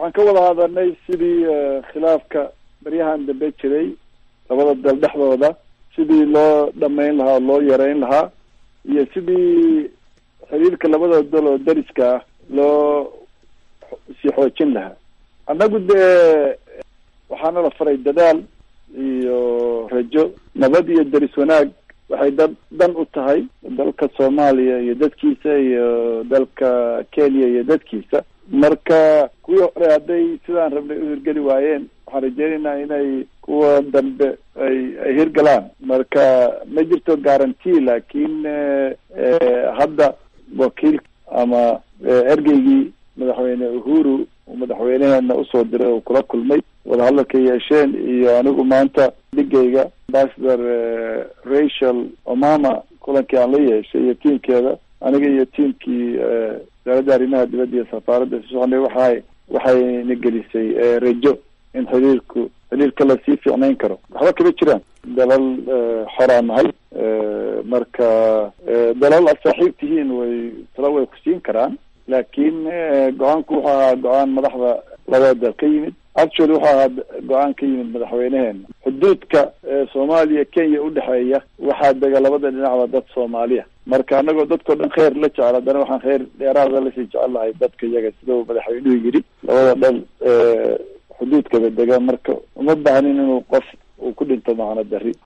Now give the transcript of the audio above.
waxaan ka wada hadalnay sidii khilaafka baryahan dambe jiray labada dal dhexdooda sidii loo dhamayn lahaa oo loo yareyn lahaa iyo sidii xiriirka labada dal oo dariska ah loo sii xoojin lahaa. annagu dee waxaana la faray dadaal iyo rajo, nabad iyo daris wanaag waxay dan u tahay dalka Soomaaliya iyo dadkiisa iyo dalka Kenya iyo dadkiisa. marka kuwii hore hadday sidaan rabnay u hirgeli waayeen waxaan rajeynaynaa inay kuwa dambe ay hirgalaan. marka ma jirto guarantee, laakiin hadda wakiil ama ergeygii madaxweyne Uhuru madaxweynaheena usoo diray oo kula kulmay wadahadalka yeesheen iyo anigu maanta dhigayga ambassador Rachel Omama kulankii aan la yeeshay iyo tiimkeeda, aniga iyo tiimkii wasaaradda arrimaha dibadda iyo safaaradda waxayna gelisay rajo in xiriirka la sii fiicnayn karo. waxba kama jiraan, dalal xoraan nahay, marka dalal aad saaxiib tihiin way ku siin karaan, laakiin go-aanku wuxuu ahaa go-aan madaxda labada dal ka yimid. actually wuxuu ahaa go-aan ka yimid madaxweynaheena. xuduudka Soomaaliya Kenya udhexeeya waxaa dega labada dhinacba dad Soomaaliya, marka anagoo dadkao dhan kheyr la jecel, haddana waxaan kheyr dheeraada lasii jecel lahay dadka iyaga, sida uu madaxweynuhu yidhi labada dal xuduudkaba dega, marka uma baahnin inuu qof uu ku dhinto macno dari.